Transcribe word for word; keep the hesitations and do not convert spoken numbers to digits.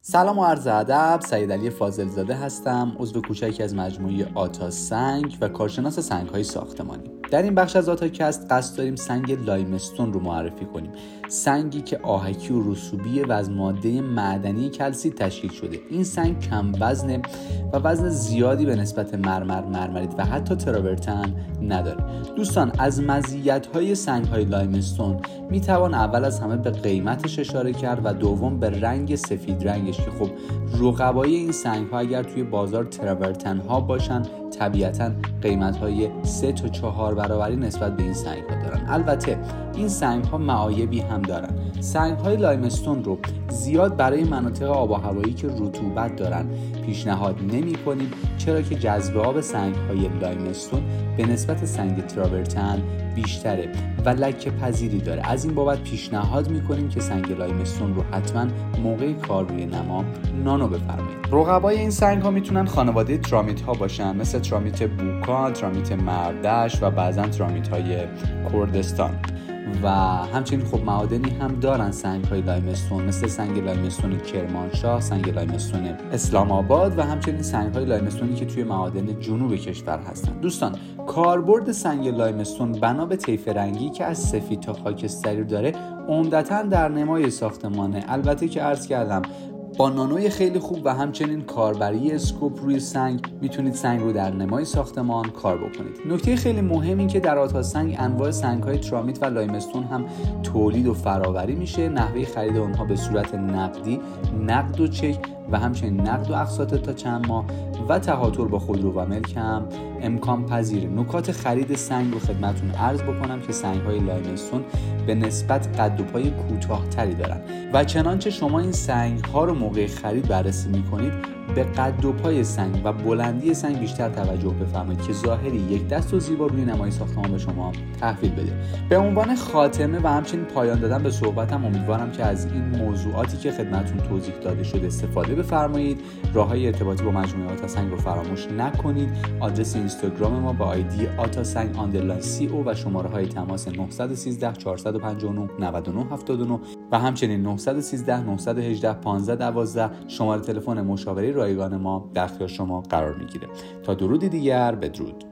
سلام و عرض ادب، سعید علی فاضل زاده هستم، عضو کوچکی از مجموعه آتا سنگ و کارشناس سنگ‌های ساختمانی. در این بخش از آتاکست قصد داریم سنگ لایمستون رو معرفی کنیم. سنگی که آهکی و رسوبی و از ماده معدنی کلسید تشکیل شده. این سنگ کم وزنه و وزن زیادی به نسبت مرمر، مرمرید و حتی تراورتن نداره. دوستان، از مزیت‌های سنگ‌های لایمستون میتوان اول از همه به قیمتش اشاره کرد و دوم به رنگ سفید رنگش که خب رقبای این سنگ‌ها اگر توی بازار تراورتن ها باشن طبیعتاً قیمت‌های سه تا چهار برابری نسبت به این سنگ‌ها دارن. البته این سنگ‌ها معایبی هم دارن. سنگ‌های لایمستون رو زیاد برای مناطق آب و هوایی که رطوبت دارن پیشنهاد نمی‌کنیم، چرا که جذب آب سنگ‌های لایمستون به نسبت سنگ تراورتن بیشتره و لکه پذیری داره. از این بابت پیشنهاد می‌کنیم که سنگ لایمستون رو حتما موقع کار روی نما نانو بفرمایید. رقبای این سنگ‌ها میتونن خانواده ترامیت‌ها باشن، مثل ترامیت بوکان، ترامیت مردش و بعضا ترامیت‌های کردستان. و همچنین خب معادنی هم دارن سنگ‌های لایمستون، مثل سنگ لایمستون کرمانشاه، سنگ لایمستون اسلام آباد و همچنین سنگ‌های لایمستونی که توی معادن جنوب کشور هستن. دوستان، کاربرد سنگ لایمستون بنا به طیف رنگی که از سفید تا خاکستری داره عمدتاً در نمای ساختمانه. البته که عرض کردم با نانوی خیلی خوب و همچنین کاربری اسکوپ روی سنگ میتونید سنگ رو در نمای ساختمان کار بکنید. نکته خیلی مهم این که در آتا سنگ انواع سنگ‌های ترامیت و لایمستون هم تولید و فراوری میشه. نحوه خرید اونها به صورت نقدی، نقد و چک و همچنین نقد و اقساط تا چند ماه و تهاتر با خودرو و ملک هم امکان پذیره. نکات خرید سنگ رو خدمتتون عرض بکنم که سنگ‌های لایمستون به نسبت قد و پای کوتاه‌تری دارن و چنانچه شما این سنگ‌ها رو موقع خرید بررسی می‌کنید به قد و پای سنگ و بلندی سنگ بیشتر توجه بفرمایید که ظاهری یک دست و زیبا روی نمای ساختمان به شما تحویل بده. به عنوان خاتمه و همچنین پایان دادن به صحبتم امیدوارم که از این موضوعاتی که خدمتتون توضیح داده شده استفاده بفرمایید. راههای ارتباطی با مجموعه آتا سنگ رو فراموش نکنید. آدرس اینستاگرام ما با آیدی آتا سنگ آندرلاین سی او و شماره های تماس نه یک سه چهار پنج نه نه نه هفت نه و همچنین نه یک سه نه یک هشت پانزده دوازده شماره تلفن مشاوره رایگان ما در اختیار شما قرار میگیره. تا درودی دیگر، بدرود.